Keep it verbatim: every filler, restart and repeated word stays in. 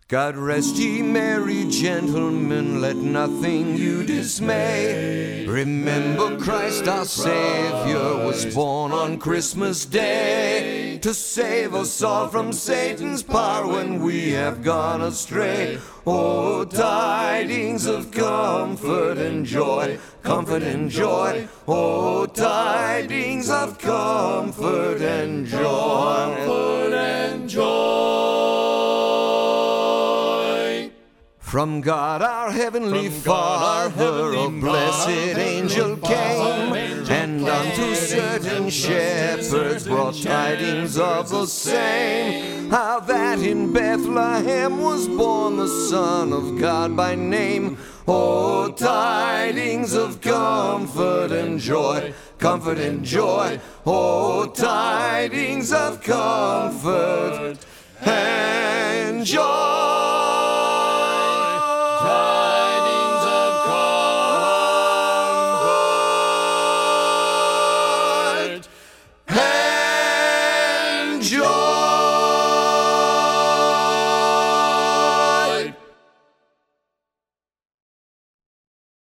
God rest ye merry gentlemen, let nothing you dismay. Remember Christ our Savior was born on Christmas Day, to save us all from Satan's power when we have gone astray. Oh, tidings of comfort and joy, comfort and joy. Oh, tidings of comfort and joy, comfort and joy. From God our heavenly From God our Father, heavenly a blessed Father, angel a blessed came, angel and unto certain shepherds brought tidings of the same, how that in Bethlehem was born the Son of God by name. Oh, tidings of comfort and joy, comfort and joy. Oh, tidings of comfort and joy.